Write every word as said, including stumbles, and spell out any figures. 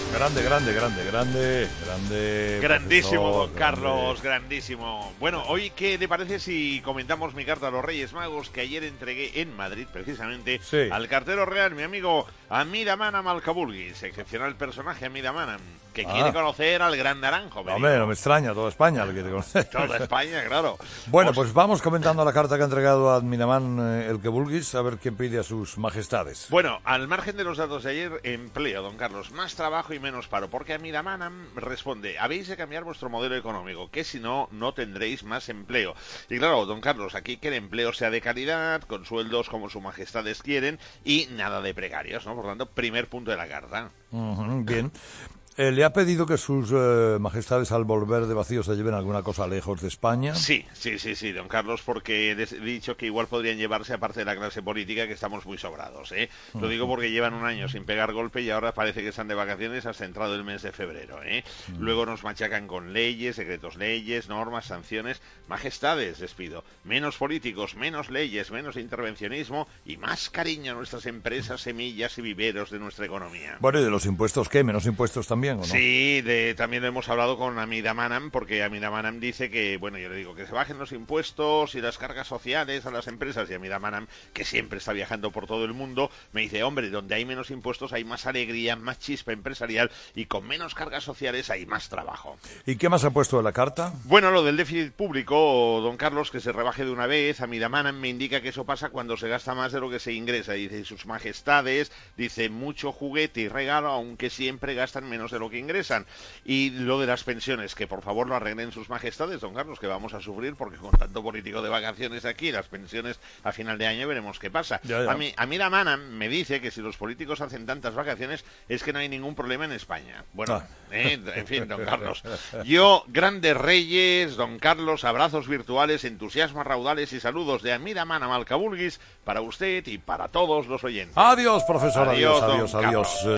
Grande, grande, grande, grande, grande. Grandísimo, profesor, don Carlos, grande. grandísimo. Bueno, hoy, ¿qué te parece si comentamos mi carta a los Reyes Magos que ayer entregué en Madrid, precisamente, Sí. al cartero real, mi amigo Amir Amanam Al-Kabulgis, excepcional personaje Amir Amanam, que Ah. hombre, conocer al Gran Naranjo. No, hombre, no me extraña, toda España le quiere conocer. Toda España, claro. Bueno, Os... pues vamos comentando la carta que ha entregado a Admiraman eh, el Kebulgis, a ver qué pide a sus majestades. Bueno, al margen de los datos de ayer, empleo, don Carlos, más trabajo y menos paro, porque Amir Amanam responde, habéis de cambiar vuestro modelo económico, que si no, no tendréis más empleo. Y claro, don Carlos, aquí que el empleo sea de calidad, con sueldos como sus majestades quieren, y nada de precarios, ¿no? Por tanto, primer punto de la carta. Uh-huh, bien. Eh, ¿Le ha pedido que sus eh, majestades al volver de vacío se lleven alguna cosa lejos de España? Sí, sí, sí, sí, don Carlos, porque he dicho que igual podrían llevarse, aparte de la clase política, que estamos muy sobrados, ¿eh? Lo uh-huh. digo porque llevan un año sin pegar golpe y ahora parece que están de vacaciones hasta entrado el mes de febrero, ¿eh? Uh-huh. Luego nos machacan con leyes, secretos leyes, normas, sanciones. Majestades, les pido, menos políticos, menos leyes, menos intervencionismo y más cariño a nuestras empresas, semillas y viveros de nuestra economía. Bueno, ¿y de los impuestos qué? ¿Menos impuestos también? ¿O no? Sí, de, también hemos hablado con Amir Amanam, porque Amir Amanam dice que, bueno, yo le digo que se bajen los impuestos y las cargas sociales a las empresas, y Amir Amanam, que siempre está viajando por todo el mundo, me dice, hombre, donde hay menos impuestos hay más alegría, más chispa empresarial, y con menos cargas sociales hay más trabajo. ¿Y qué más ha puesto en la carta? Bueno, lo del déficit público, don Carlos, que se rebaje de una vez. Amir Amanam me indica que eso pasa cuando se gasta más de lo que se ingresa. Dice, sus majestades, dice, mucho juguete y regalo, aunque siempre gastan menos de lo que ingresan. Y lo de las pensiones, que por favor lo arreglen sus majestades, don Carlos, que vamos a sufrir porque con tanto político de vacaciones aquí, las pensiones a final de año veremos qué pasa. Ya, ya. A mí, Amir Amanam me dice que si los políticos hacen tantas vacaciones es que no hay ningún problema en España. Bueno, ah. eh, en fin, don Carlos. Yo, grandes reyes, don Carlos, abrazos virtuales, entusiasmos raudales y saludos de Amir Amanam Al-Kabulgis para usted y para todos los oyentes. Adiós, profesor, adiós, Adiós, adiós, don adiós. Carlos. adiós.